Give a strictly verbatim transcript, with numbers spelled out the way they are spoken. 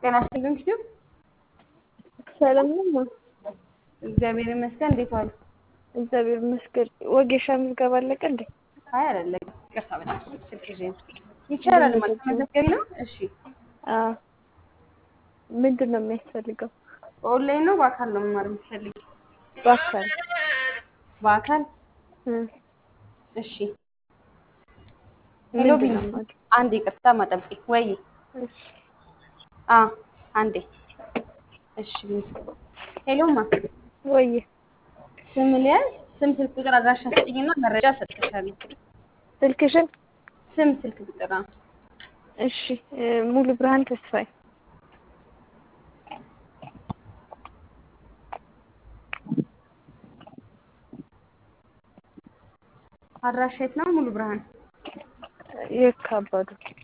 ጤና ይስጥልኝ ኪዩ ሰላም ነው። እግዚአብሔር ይመስገን። እንዴት ዋሉ? እግዚአብሔር ይመስገን። ወጌሻ ምዝገባ አለቀ እንዴ? አይ አይደለም፣ ይቅርታ በጣም ስልክ ይዤ ነው። ይቻላል ማለት ተመዘገቢ ነው። እሺ አዎ። ምንድን ነው የሚያስፈልገው? በኦንላይን ነው በአካል ነው መማር የምትፈልጊ? በአካል በአካል እ እሺ። ሄሎ ምንድን ቢኒ፣ ነው ማለት? አንዴ ይቅርታ ማጠብቂ ወይ እሺ አ አንዴ እሺ። ሄሎማ ወይ ስም ሊያዝ ስም፣ ስልክ ቁጥር፣ አድራሻ ስጥኝና መረጃ ሰጥሻለሁ። ስልክሽን? ስም፣ ስልክ ቁጥር። እሺ ሙሉ ብርሃን ተስፋዬ። አድራሻ የት ነው? ሙሉ ብርሃን የካባዱ